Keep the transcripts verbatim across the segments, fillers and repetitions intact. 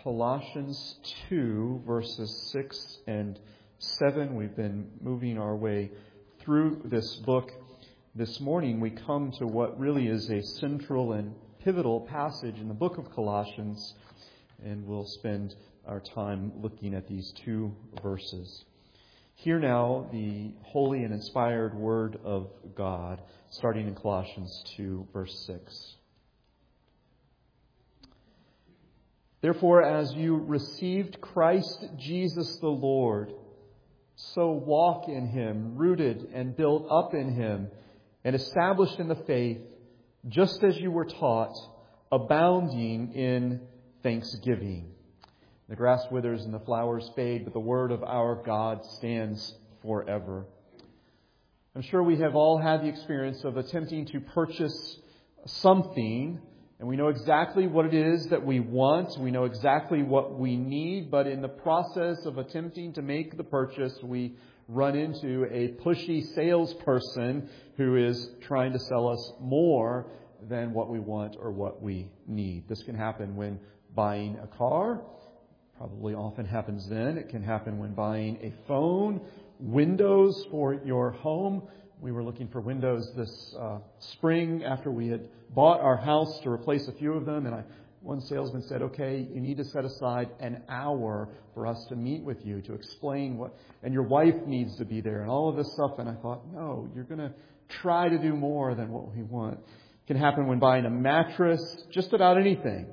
Colossians two, verses six and seven. We've been moving our way through this book. This morning we come to what really is a central and pivotal passage in the book of Colossians, and we'll spend our time looking at these two verses. Hear now the holy and inspired word of God, starting in Colossians two, verse six. Therefore, as you received Christ Jesus the Lord, so walk in Him, rooted and built up in Him, and established in the faith, just as you were taught, abounding in thanksgiving. The grass withers and the flowers fade, but the word of our God stands forever. I'm sure we have all had the experience of attempting to purchase something, and we know exactly what it is that we want. We know exactly what we need. But in the process of attempting to make the purchase, we run into a pushy salesperson who is trying to sell us more than what we want or what we need. This can happen when buying a car. Probably often happens then. It can happen when buying a phone, windows for your home. We were looking for windows this uh, spring after we had bought our house to replace a few of them. And I, one salesman said, okay, you need to set aside an hour for us to meet with you to explain what, and your wife needs to be there and all of this stuff. And I thought, no, you're going to try to do more than what we want. It can happen when buying a mattress, just about anything.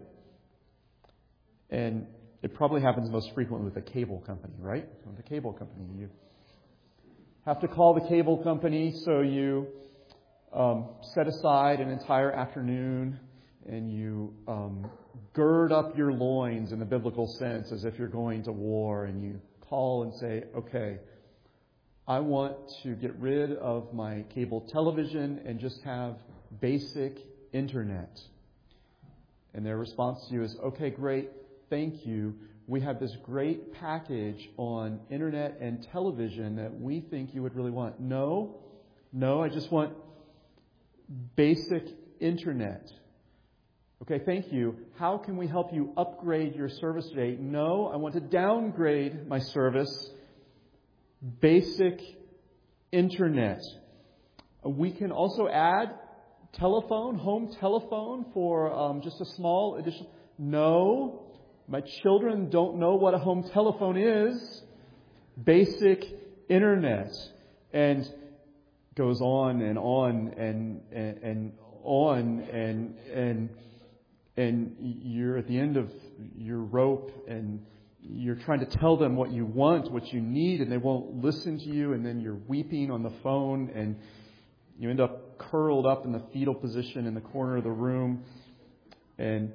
And it probably happens most frequently with a cable company, right? With the cable company, you have to call the cable company, so you um, set aside an entire afternoon and you um, gird up your loins in the biblical sense as if you're going to war, and you call and say, okay, I want to get rid of my cable television and just have basic internet. And their response to you is, okay, great, thank you. We have this great package on internet and television that we think you would really want. No, no, I just want basic internet. Okay, thank you. How can we help you upgrade your service today? No, I want to downgrade my service. Basic internet. We can also add telephone, home telephone for um, just a small additional. No. My children don't know what a home telephone is. Basic internet. And goes on and on and and, and on and and and you're at the end of your rope and you're trying to tell them what you want, what you need, and they won't listen to you, and then you're weeping on the phone and you end up curled up in the fetal position in the corner of the room. And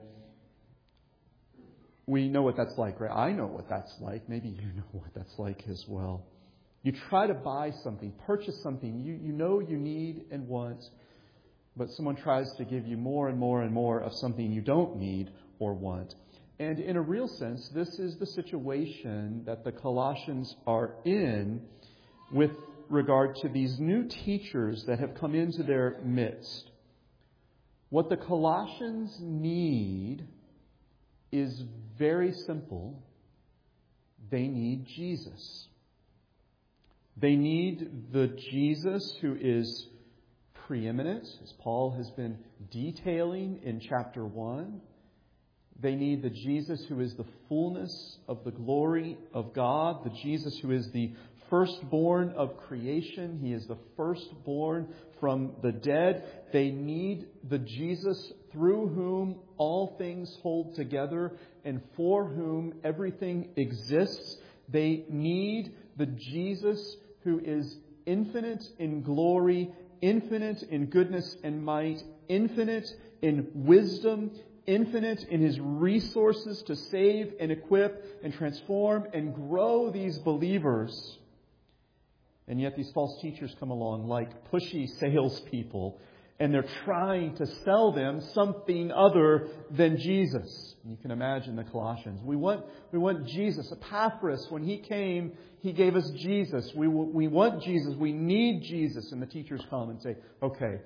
we know what that's like, right? I know what that's like. Maybe you know what that's like as well. You try to buy something, purchase something you, you know you need and want, but someone tries to give you more and more and more of something you don't need or want. And in a real sense, this is the situation that the Colossians are in with regard to these new teachers that have come into their midst. What the Colossians need is very simple. They need Jesus. They need the Jesus who is preeminent, as Paul has been detailing in chapter one. They need the Jesus who is the fullness of the glory of God, the Jesus who is the firstborn of creation. He is the firstborn from the dead. They need the Jesus through whom all things hold together and for whom everything exists. They need the Jesus who is infinite in glory, infinite in goodness and might, infinite in wisdom, infinite in His resources to save and equip and transform and grow these believers. And yet these false teachers come along like pushy salespeople, and they're trying to sell them something other than Jesus. And you can imagine the Colossians. We want, we want Jesus. Epaphras, when he came, he gave us Jesus. We, we want Jesus. We need Jesus. And the teachers come and say, okay,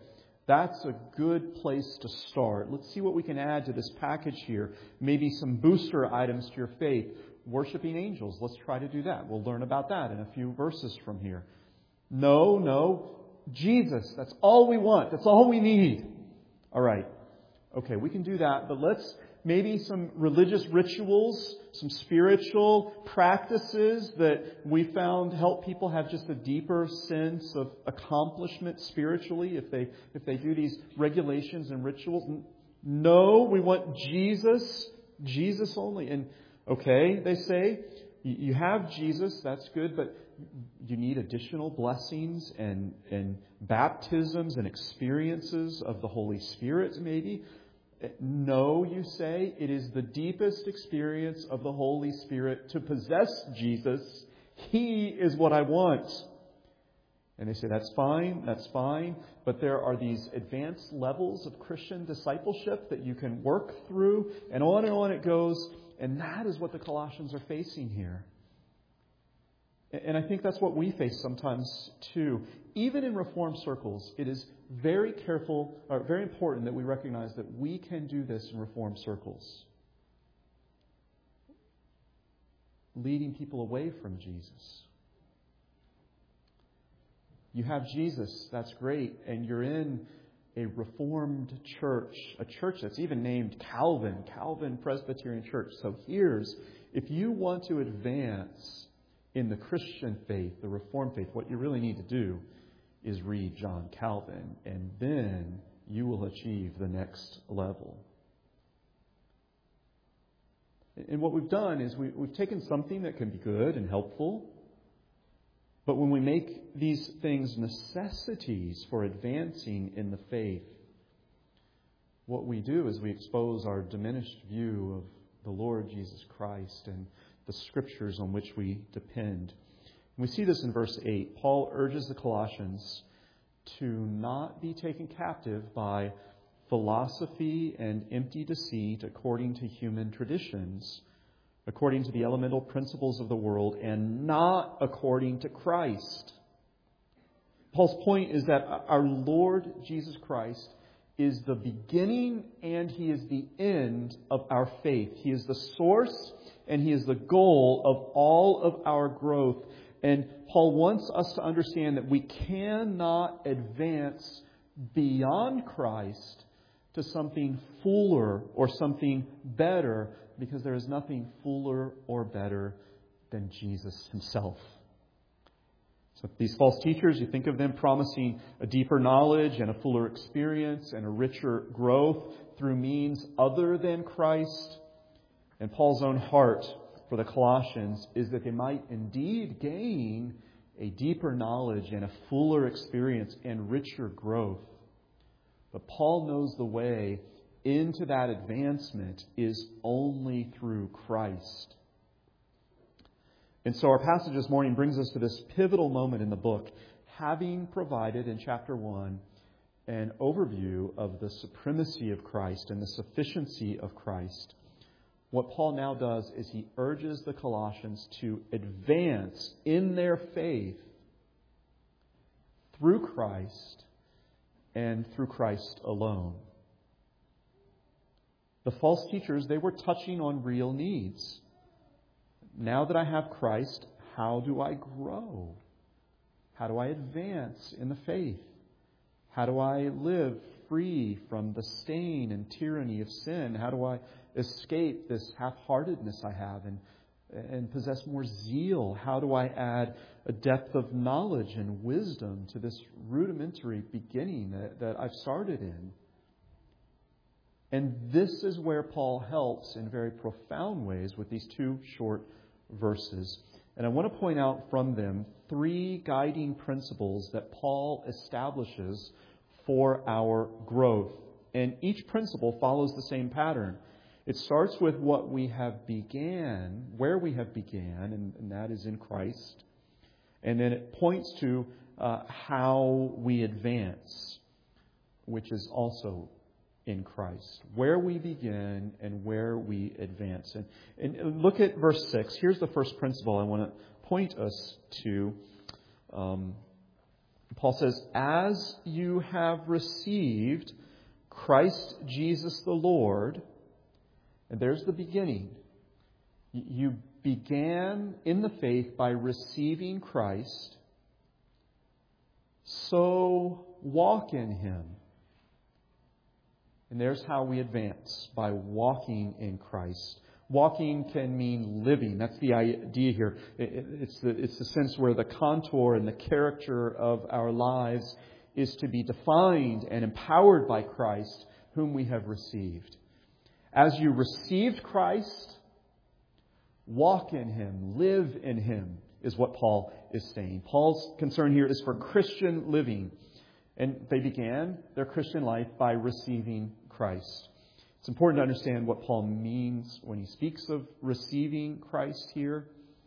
That's a good place to start. Let's see what we can add to this package here. Maybe some booster items to your faith. Worshiping angels. Let's try to do that. We'll learn about that in a few verses from here. No, no. Jesus. That's all we want. That's all we need. All right. Okay, we can do that. But let's maybe some religious rituals, some spiritual practices that we found help people have just a deeper sense of accomplishment spiritually if they if they do these regulations and rituals. No, we want Jesus, Jesus only. And okay, they say, you have Jesus, that's good, but you need additional blessings and, and baptisms and experiences of the Holy Spirit maybe. No, you say, it is the deepest experience of the Holy Spirit to possess Jesus. He is what I want. And they say, that's fine, that's fine. But there are these advanced levels of Christian discipleship that you can work through. And on and on it goes. And that is what the Colossians are facing here. And I think that's what we face sometimes too. Even in Reformed circles, it is very careful, or very important that we recognize that we can do this in Reformed circles. Leading people away from Jesus. You have Jesus, that's great, and you're in a Reformed church, a church that's even named Calvin, Calvin Presbyterian Church. So here's, if you want to advance in the Christian faith, the Reformed faith, what you really need to do is read John Calvin, and then you will achieve the next level. And what we've done is we, we've taken something that can be good and helpful, but when we make these things necessities for advancing in the faith, what we do is we expose our diminished view of the Lord Jesus Christ and the Scriptures on which we depend. We see this in verse eight. Paul urges the Colossians to not be taken captive by philosophy and empty deceit according to human traditions, according to the elemental principles of the world, and not according to Christ. Paul's point is that our Lord Jesus Christ is the beginning and He is the end of our faith. He is the source and He is the goal of all of our growth. And Paul wants us to understand that we cannot advance beyond Christ to something fuller or something better, because there is nothing fuller or better than Jesus Himself. So these false teachers, you think of them promising a deeper knowledge and a fuller experience and a richer growth through means other than Christ. And Paul's own heart for the Colossians is that they might indeed gain a deeper knowledge and a fuller experience and richer growth. But Paul knows the way into that advancement is only through Christ. And so our passage this morning brings us to this pivotal moment in the book, having provided in chapter one an overview of the supremacy of Christ and the sufficiency of Christ. What Paul now does is he urges the Colossians to advance in their faith through Christ and through Christ alone. The false teachers, they were touching on real needs. Now that I have Christ, how do I grow? How do I advance in the faith? How do I live free from the stain and tyranny of sin? How do I escape this half-heartedness I have and, and possess more zeal? How do I add a depth of knowledge and wisdom to this rudimentary beginning that, that I've started in? And this is where Paul helps in very profound ways with these two short verses. And I want to point out from them three guiding principles that Paul establishes for our growth. And each principle follows the same pattern. It starts with what we have began, where we have began, and, and that is in Christ. And then it points to uh, how we advance, which is also in Christ. Where we begin and where we advance. And, and look at verse six. Here's the first principle I want to point us to. Um, Paul says, as you have received Christ Jesus the Lord, and there's the beginning. You began in the faith by receiving Christ, so walk in Him. And there's how we advance, by walking in Christ. Walking can mean living. That's the idea here. It's the, it's the sense where the contour and the character of our lives is to be defined and empowered by Christ, whom we have received. As you received Christ, walk in Him, live in Him, is what Paul is saying. Paul's concern here is for Christian living. And they began their Christian life by receiving Christ. It's important to understand what Paul means when he speaks of receiving Christ here.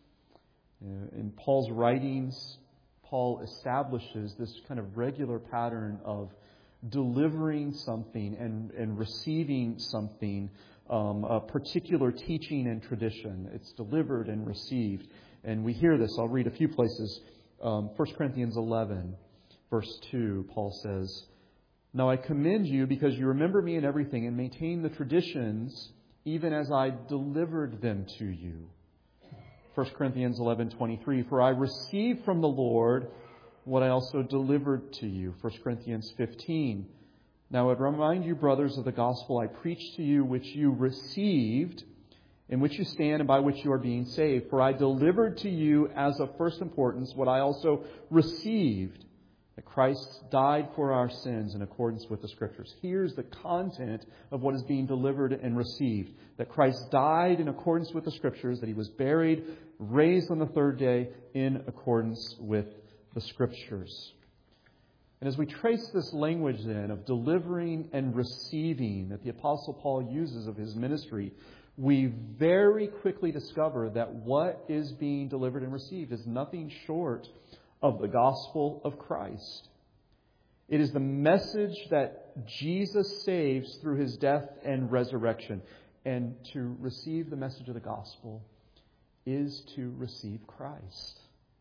In Paul's writings, Paul establishes this kind of regular pattern of delivering something and, and receiving something, um, a particular teaching and tradition. It's delivered and received. And we hear this. I'll read a few places. Um, First Corinthians eleven, verse two, Paul says, "Now I commend you because you remember me in everything and maintain the traditions even as I delivered them to you." First Corinthians eleven twenty-three, "For I received from the Lord what I also delivered to you." First Corinthians fifteen, "Now I would remind you, brothers, of the gospel I preached to you, which you received, in which you stand and by which you are being saved. For I delivered to you as of first importance what I also received, that Christ died for our sins in accordance with the Scriptures." Here's the content of what is being delivered and received. That Christ died in accordance with the Scriptures, that He was buried, raised on the third day in accordance with the Scriptures. And as we trace this language then of delivering and receiving that the Apostle Paul uses of his ministry, we very quickly discover that what is being delivered and received is nothing short of the gospel of Christ. It is the message that Jesus saves through His death and resurrection. And to receive the message of the gospel is to receive Christ.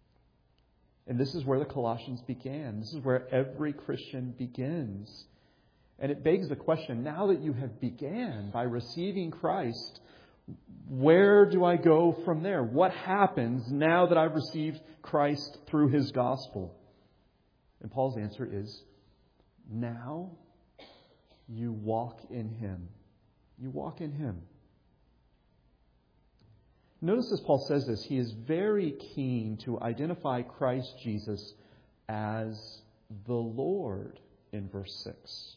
And this is where the Colossians began. This is where every Christian begins. And it begs the question, now that you have began by receiving Christ, where do I go from there? What happens now that I've received Christ through His gospel? And Paul's answer is, now you walk in Him. You walk in Him. Notice as Paul says this, he is very keen to identify Christ Jesus as the Lord in verse six.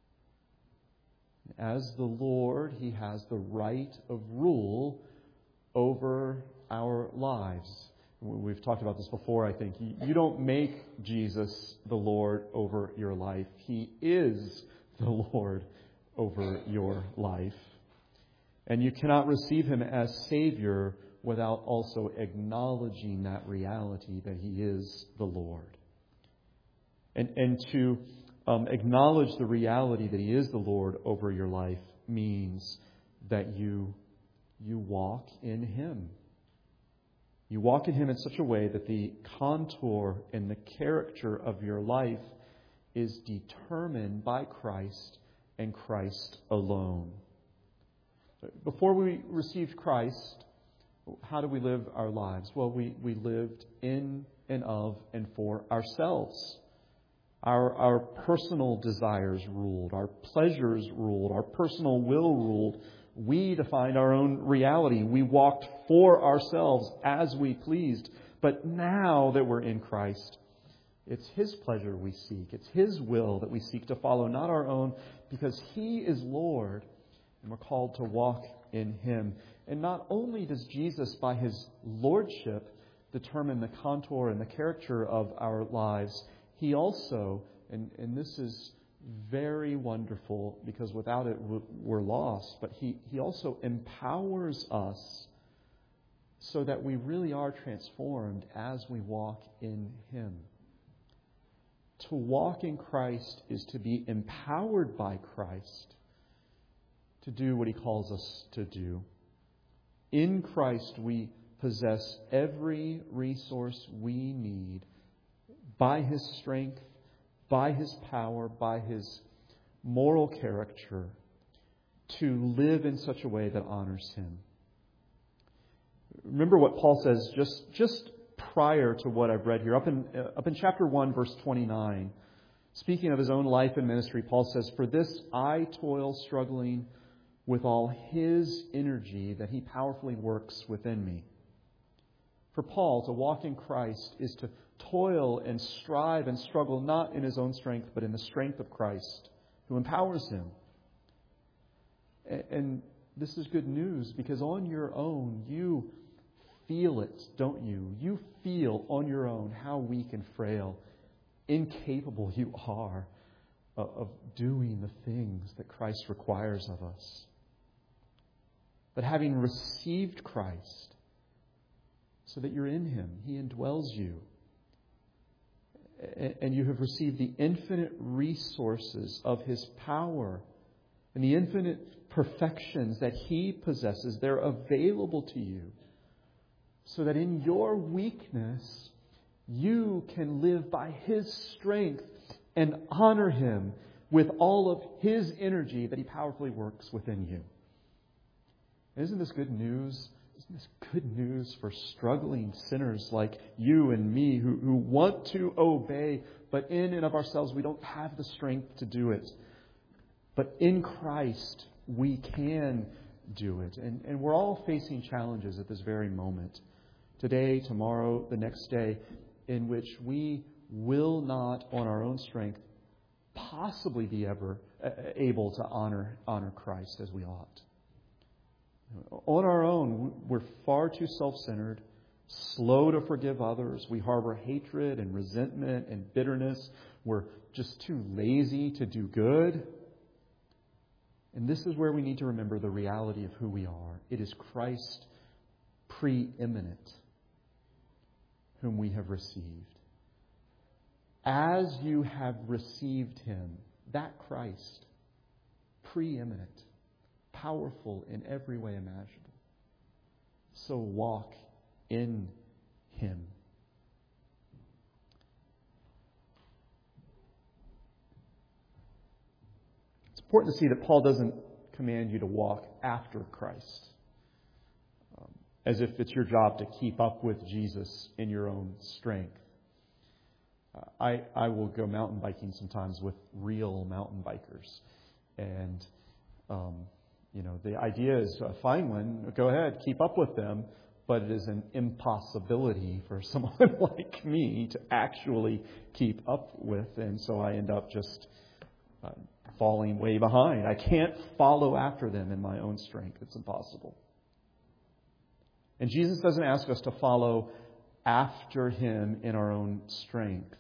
As the Lord, He has the right of rule over our lives. We've talked about this before, I think. You don't make Jesus the Lord over your life. He is the Lord over your life. And you cannot receive Him as Savior without also acknowledging that reality that He is the Lord. And, and to um, acknowledge the reality that He is the Lord over your life means that you, you walk in Him. You walk in Him in such a way that the contour and the character of your life is determined by Christ and Christ alone. Before we received Christ, how do we live our lives? Well, we, we lived in and of and for ourselves. Our, our personal desires ruled. Our pleasures ruled. Our personal will ruled. We defined our own reality. We walked for ourselves as we pleased. But now that we're in Christ, it's His pleasure we seek. It's His will that we seek to follow, not our own, because He is Lord. And we're called to walk in Him. And not only does Jesus, by His lordship, determine the contour and the character of our lives, He also, and, and this is very wonderful because without it we're lost, but He, he also empowers us so that we really are transformed as we walk in Him. To walk in Christ is to be empowered by Christ to do what He calls us to do. In Christ we possess every resource we need by His strength, by His power, by His moral character, to live in such a way that honors Him. Remember what Paul says just, just prior to what I've read here. Up in, uh, up in chapter one, verse twenty-nine, speaking of his own life and ministry, Paul says, "For this I toil, struggling with all His energy that He powerfully works within me." For Paul, to walk in Christ is to toil and strive and struggle not in his own strength, but in the strength of Christ, who empowers him. And this is good news, because on your own, you feel it, don't you? You feel on your own how weak and frail, incapable you are of doing the things that Christ requires of us. But having received Christ, so that you're in Him, He indwells you, and you have received the infinite resources of His power and the infinite perfections that He possesses, they're available to you, so that in your weakness, you can live by His strength and honor Him with all of His energy that He powerfully works within you. Isn't this good news? Isn't this good news for struggling sinners like you and me who, who want to obey, but in and of ourselves we don't have the strength to do it. But in Christ we can do it. And, and we're all facing challenges at this very moment. Today, tomorrow, the next day, in which we will not, on our own strength, possibly be ever able to honor, honor Christ as we ought. On our own, we're far too self-centered, slow to forgive others. We harbor hatred and resentment and bitterness. We're just too lazy to do good. And this is where we need to remember the reality of who we are. It is Christ preeminent whom we have received. As you have received Him, that Christ, preeminent, powerful in every way imaginable, so walk in Him. It's important to see that Paul doesn't command you to walk after Christ, um, as if it's your job to keep up with Jesus in your own strength. Uh, I, I will go mountain biking sometimes with real mountain bikers. And, um, you know, the idea is a fine one. Go ahead, keep up with them. But it is an impossibility for someone like me to actually keep up with. And so I end up just uh, falling way behind. I can't follow after them in my own strength. It's impossible. And Jesus doesn't ask us to follow after Him in our own strength.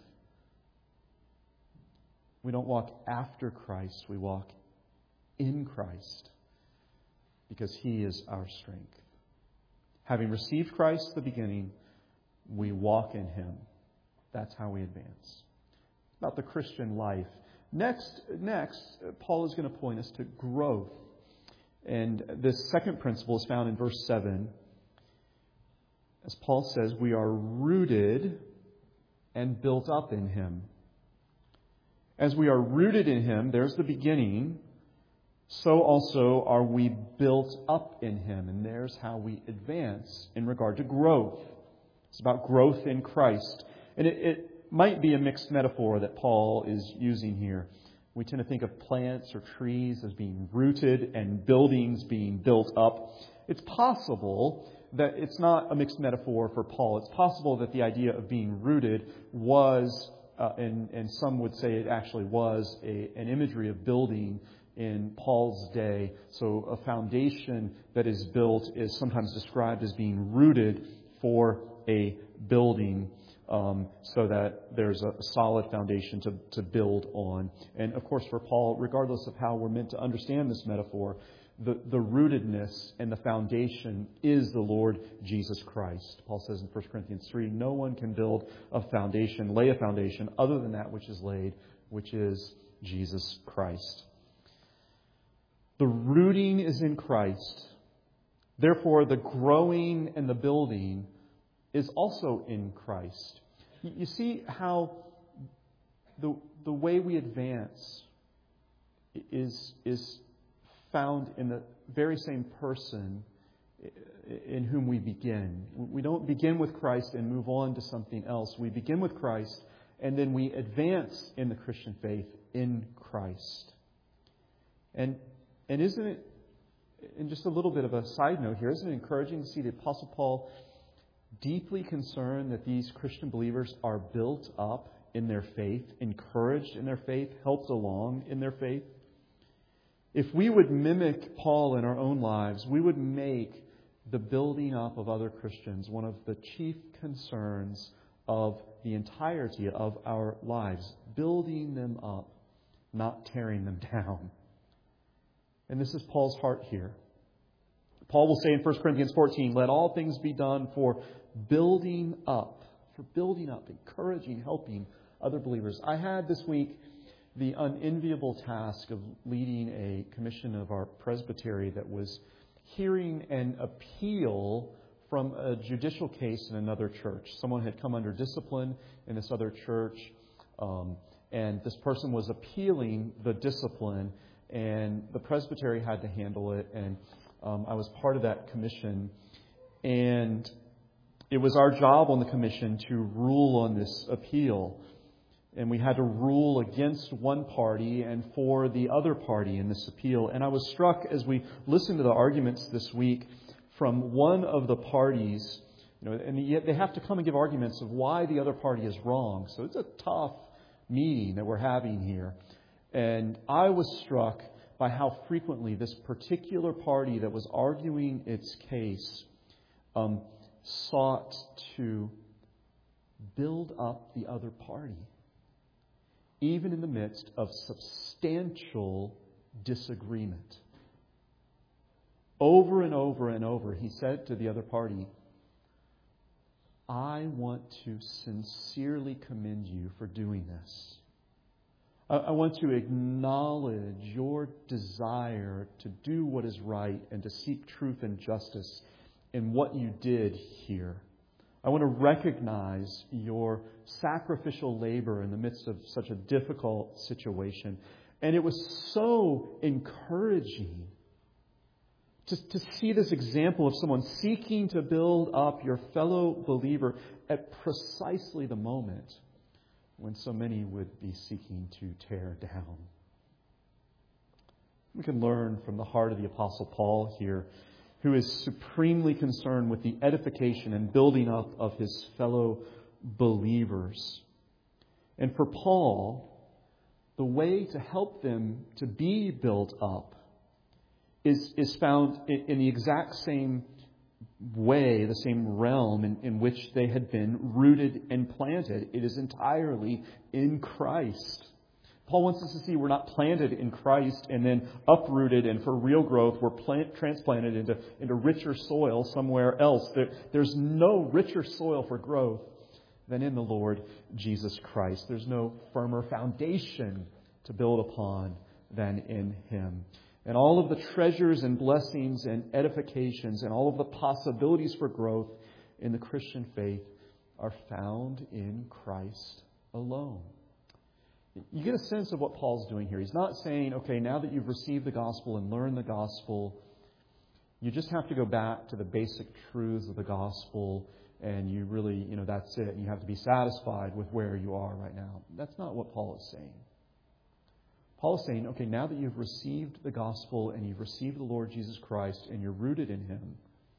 We don't walk after Christ. We walk in Christ, because He is our strength. Having received Christ at the beginning, we walk in Him. That's how we advance. About the Christian life. Next, next, Paul is going to point us to growth. And this second principle is found in verse seven. As Paul says, we are rooted and built up in Him. As we are rooted in Him, there's the beginning. So also are we built up in Him. And there's how we advance in regard to growth. It's about growth in Christ. And it, it might be a mixed metaphor that Paul is using here. We tend to think of plants or trees as being rooted and buildings being built up. It's possible that it's not a mixed metaphor for Paul. It's possible that the idea of being rooted was, uh, and, and some would say it actually was, a, an imagery of building in Paul's day. So a foundation that is built is sometimes described as being rooted for a building, um, so that there's a solid foundation to, to build on. And of course for Paul, regardless of how we're meant to understand this metaphor, the, the rootedness and the foundation is the Lord Jesus Christ. Paul says in First Corinthians three, no one can build a foundation, lay a foundation other than that which is laid, which is Jesus Christ. The rooting is in Christ. Therefore, the growing and the building is also in Christ. You see how the the way we advance is is found in the very same person in whom we begin. We don't begin with Christ and move on to something else. We begin with Christ and then we advance in the Christian faith in Christ. And and isn't it, and just a little bit of a side note here, isn't it encouraging to see the Apostle Paul deeply concerned that these Christian believers are built up in their faith, encouraged in their faith, helped along in their faith? If we would mimic Paul in our own lives, we would make the building up of other Christians one of the chief concerns of the entirety of our lives. Building them up, not tearing them down. And this is Paul's heart here. Paul will say in First Corinthians fourteen, let all things be done for building up, for building up, encouraging, helping other believers. I had this week the unenviable task of leading a commission of our presbytery that was hearing an appeal from a judicial case in another church. Someone had come under discipline in this other church, um, and this person was appealing the discipline, and the presbytery had to handle it, and um, I was part of that commission, and it was our job on the commission to rule on this appeal. And we had to rule against one party and for the other party in this appeal. And I was struck as we listened to the arguments this week from one of the parties, you know, and yet they have to come and give arguments of why the other party is wrong. So it's a tough meeting that we're having here. And I was struck by how frequently this particular party that was arguing its case um, sought to build up the other party, even in the midst of substantial disagreement. Over and over and over, he said to the other party, I want to sincerely commend you for doing this. I, I want to acknowledge your desire to do what is right and to seek truth and justice in what you did here. I want to recognize your sacrificial labor in the midst of such a difficult situation. And it was so encouraging to, to see this example of someone seeking to build up your fellow believer at precisely the moment when so many would be seeking to tear down. We can learn from the heart of the Apostle Paul here, who is supremely concerned with the edification and building up of his fellow believers. And for Paul, the way to help them to be built up is, is found in, in the exact same way, the same realm in, in which they had been rooted and planted. It is entirely in Christ. Paul wants us to see we're not planted in Christ and then uprooted, and for real growth, we're plant, transplanted into, into richer soil somewhere else. There, there's no richer soil for growth than in the Lord Jesus Christ. There's no firmer foundation to build upon than in Him. And all of the treasures and blessings and edifications and all of the possibilities for growth in the Christian faith are found in Christ alone. You get a sense of what Paul's doing here. He's not saying, okay, now that you've received the gospel and learned the gospel, you just have to go back to the basic truths of the gospel and you really, you know, that's it. And you have to be satisfied with where you are right now. That's not what Paul is saying. Paul is saying, okay, now that you've received the gospel and you've received the Lord Jesus Christ and you're rooted in Him,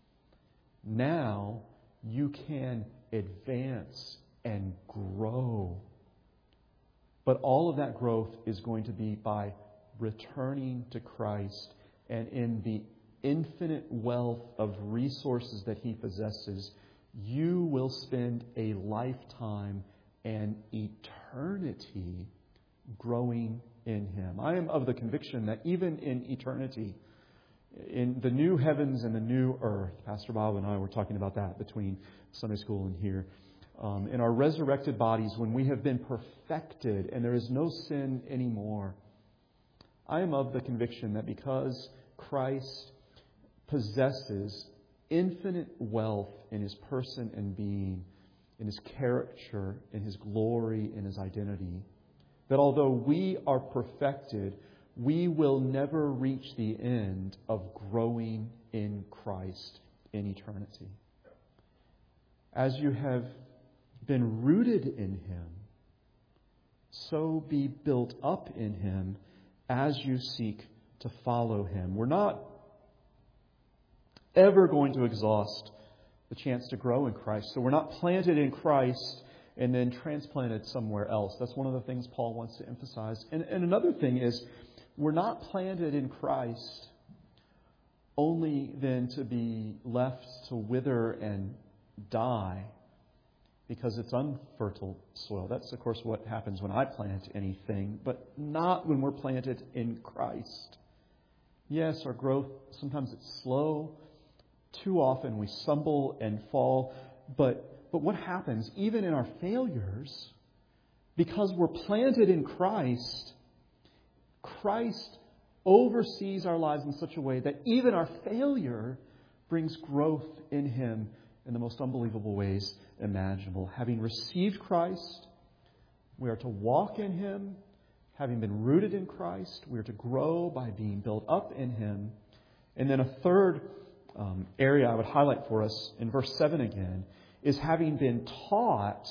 now you can advance and grow. But all of that growth is going to be by returning to Christ, and in the infinite wealth of resources that He possesses, you will spend a lifetime and eternity growing in Him. I am of the conviction that even in eternity, in the new heavens and the new earth, Pastor Bob and I were talking about that between Sunday school and here, Um, in our resurrected bodies, when we have been perfected and there is no sin anymore, I am of the conviction that because Christ possesses infinite wealth in His person and being, in His character, in His glory, in His identity, that although we are perfected, we will never reach the end of growing in Christ in eternity. As you have been rooted in Him, so be built up in Him as you seek to follow Him. We're not ever going to exhaust the chance to grow in Christ. So we're not planted in Christ and then transplanted somewhere else. That's one of the things Paul wants to emphasize. And, and another thing is, we're not planted in Christ only then to be left to wither and die because it's unfertile soil. That's, of course, what happens when I plant anything, but not when we're planted in Christ. Yes, our growth, sometimes it's slow. Too often we stumble and fall. But, but what happens, even in our failures, because we're planted in Christ, Christ oversees our lives in such a way that even our failure brings growth in Him in the most unbelievable ways imaginable. Having received Christ, we are to walk in Him. Having been rooted in Christ, we are to grow by being built up in Him. And then a third um, area I would highlight for us in verse seven again is having been taught,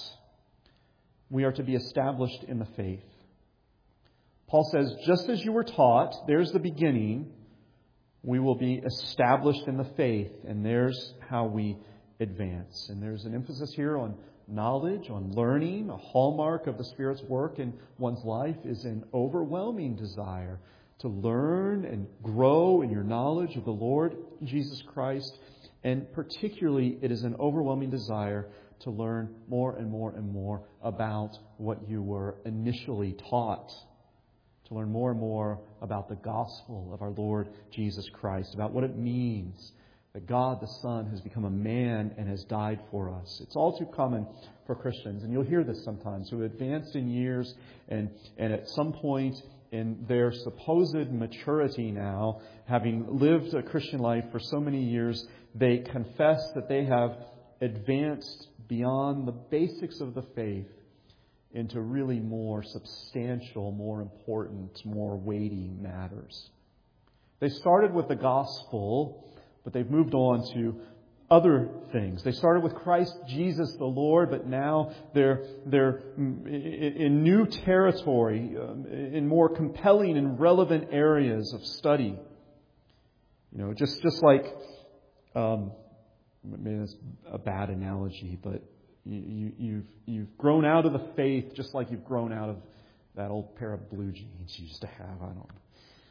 we are to be established in the faith. Paul says, just as you were taught, there's the beginning, we will be established in the faith, and there's how we advance. And there's an emphasis here on knowledge, on learning. A hallmark of the Spirit's work in one's life is an overwhelming desire to learn and grow in your knowledge of the Lord Jesus Christ. And particularly, it is an overwhelming desire to learn more and more and more about what you were initially taught. To learn more and more about the gospel of our Lord Jesus Christ, about what it means that God the Son has become a man and has died for us. It's all too common for Christians, and you'll hear this sometimes, who advanced in years and, and at some point in their supposed maturity now, having lived a Christian life for so many years, they confess that they have advanced beyond the basics of the faith into really more substantial, more important, more weighty matters. They started with the gospel, but they've moved on to other things. They started with Christ Jesus the Lord, but now they're they're in new territory, in more compelling and relevant areas of study. You know, just just like um, maybe that's a bad analogy, but you, you, you've you've grown out of the faith, just like you've grown out of that old pair of blue jeans you used to have. I don't know.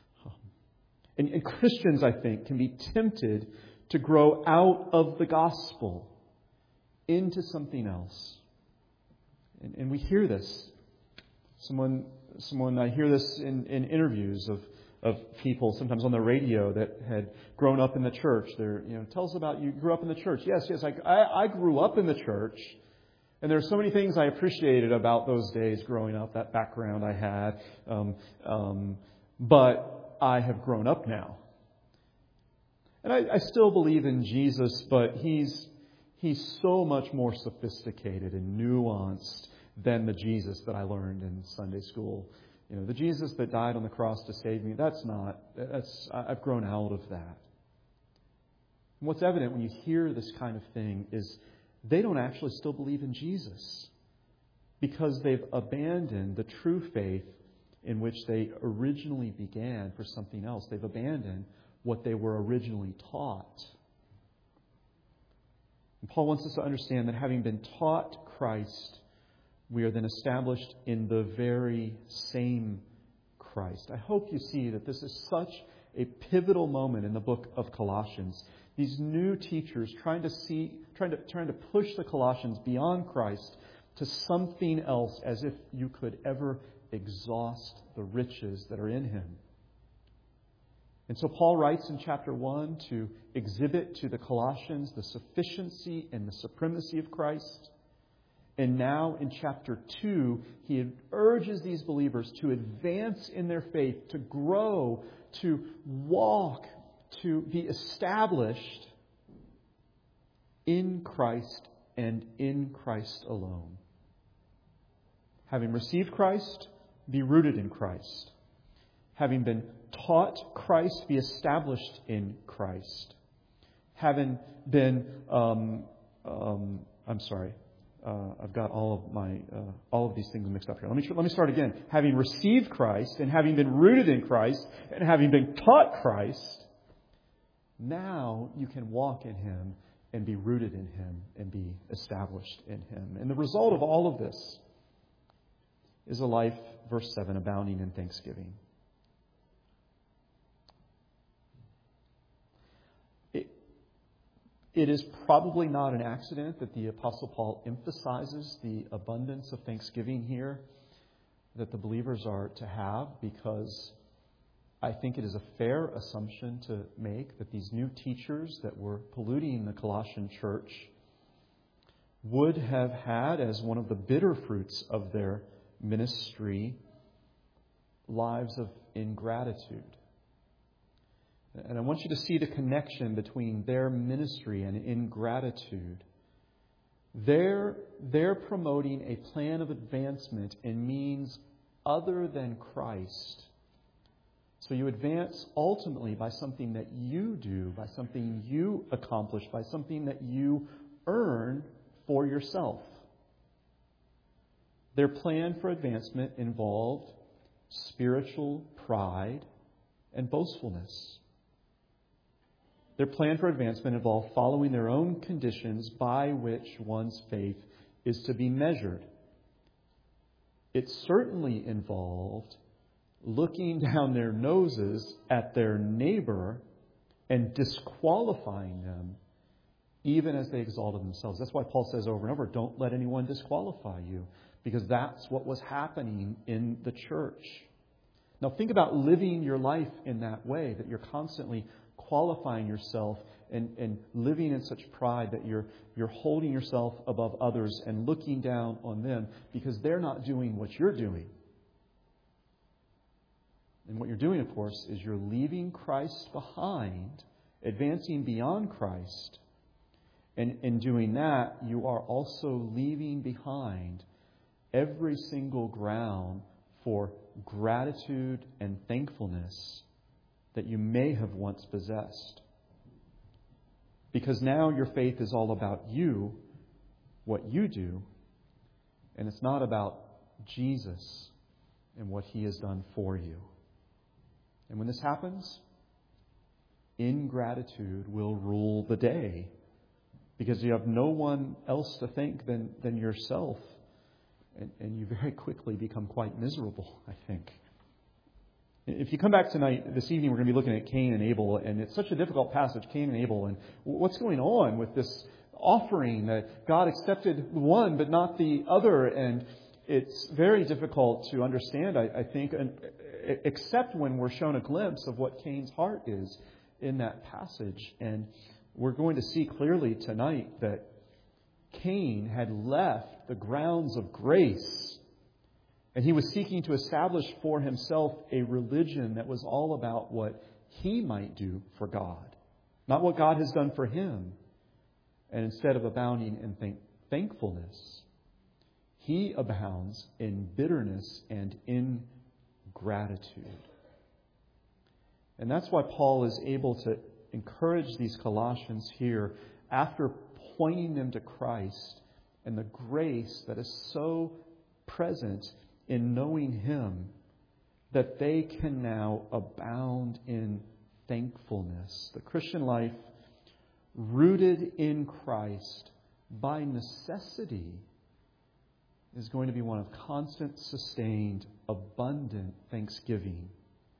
And, and Christians, I think, can be tempted to grow out of the gospel into something else. And, and we hear this. Someone, someone I hear this in, in interviews of, of people, sometimes on the radio, that had grown up in the church. They're, you know, tell us about you grew up in the church. Yes, yes, I, I, I grew up in the church. And there are so many things I appreciated about those days growing up, that background I had. Um, um, but I have grown up now. And I, I still believe in Jesus, but he's he's so much more sophisticated and nuanced than the Jesus that I learned in Sunday school. You know, the Jesus that died on the cross to save me, that's not, that's I've grown out of that. And what's evident when you hear this kind of thing is they don't actually still believe in Jesus because they've abandoned the true faith in which they originally began for something else. They've abandoned what they were originally taught. And Paul wants us to understand that having been taught Christ, we are then established in the very same Christ. I hope you see that this is such a pivotal moment in the book of Colossians. These new teachers trying to see, trying to trying to push the Colossians beyond Christ to something else, as if you could ever exhaust the riches that are in Him. And so Paul writes in chapter one to exhibit to the Colossians the sufficiency and the supremacy of Christ. And now in chapter two, he urges these believers to advance in their faith, to grow, to walk, to be established in Christ and in Christ alone. Having received Christ, be rooted in Christ. Having been taught Christ, be established in Christ. Having been, um, um, I'm sorry, uh, I've got all of my uh, all of these things mixed up here. Let me let me start again. Having received Christ and having been rooted in Christ and having been taught Christ, now you can walk in Him and be rooted in Him and be established in Him. And the result of all of this is a life, verse seven, abounding in thanksgiving. It, it is probably not an accident that the Apostle Paul emphasizes the abundance of thanksgiving here that the believers are to have, because I think it is a fair assumption to make that these new teachers that were polluting the Colossian church would have had as one of the bitter fruits of their ministry lives of ingratitude. And I want you to see the connection between their ministry and ingratitude. They're, they're promoting a plan of advancement in means other than Christ. So you advance ultimately by something that you do, by something you accomplish, by something that you earn for yourself. Their plan for advancement involved spiritual pride and boastfulness. Their plan for advancement involved following their own conditions by which one's faith is to be measured. It certainly involved looking down their noses at their neighbor and disqualifying them even as they exalted themselves. That's why Paul says over and over, don't let anyone disqualify you, because that's what was happening in the church. Now think about living your life in that way, that you're constantly qualifying yourself and, and living in such pride that you're, you're holding yourself above others and looking down on them because they're not doing what you're doing. And what you're doing, of course, is you're leaving Christ behind, advancing beyond Christ. And in doing that, you are also leaving behind every single ground for gratitude and thankfulness that you may have once possessed. Because now your faith is all about you, what you do, and it's not about Jesus and what He has done for you. And when this happens, ingratitude will rule the day, because you have no one else to thank than, than yourself. And, and you very quickly become quite miserable, I think. If you come back tonight, this evening, we're going to be looking at Cain and Abel, and it's such a difficult passage, Cain and Abel, and what's going on with this offering that God accepted one but not the other, and it's very difficult to understand, I, I think, and, except when we're shown a glimpse of what Cain's heart is in that passage. And we're going to see clearly tonight that Cain had left the grounds of grace, and he was seeking to establish for himself a religion that was all about what he might do for God, not what God has done for him. And instead of abounding in thank- thankfulness, he abounds in bitterness and in gratitude. And that's why Paul is able to encourage these Colossians here, after pointing them to Christ and the grace that is so present in knowing Him, that they can now abound in thankfulness. The Christian life, rooted in Christ by necessity, is going to be one of constant, sustained, abundant thanksgiving.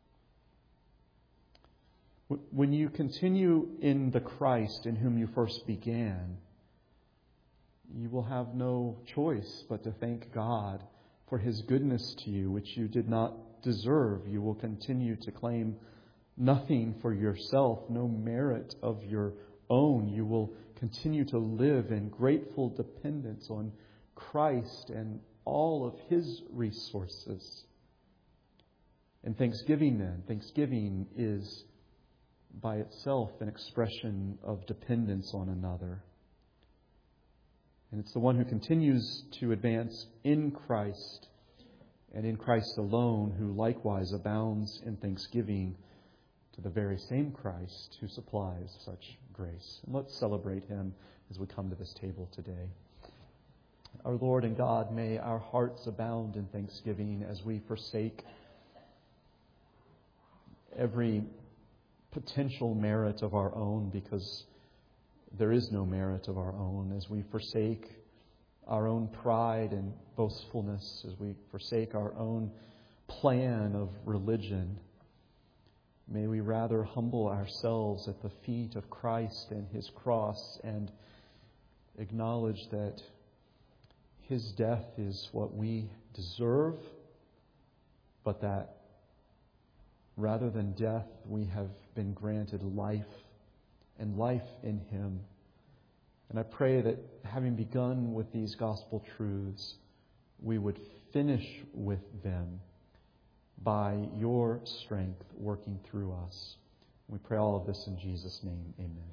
When you continue in the Christ in whom you first began, you will have no choice but to thank God for His goodness to you, which you did not deserve. You will continue to claim nothing for yourself, no merit of your own. You will continue to live in grateful dependence on Christ and all of His resources. And thanksgiving then, thanksgiving is by itself an expression of dependence on another. And it's the one who continues to advance in Christ and in Christ alone, who likewise abounds in thanksgiving to the very same Christ who supplies such grace. And let's celebrate him as we come to this table today. Our Lord and God, may our hearts abound in thanksgiving as we forsake every potential merit of our own, because there is no merit of our own, as we forsake our own pride and boastfulness, as we forsake our own plan of religion. May we rather humble ourselves at the feet of Christ and His cross and acknowledge that His death is what we deserve, but that rather than death, we have been granted life, and life in Him. And I pray that having begun with these gospel truths, we would finish with them by your strength working through us. We pray all of this in Jesus' name. Amen.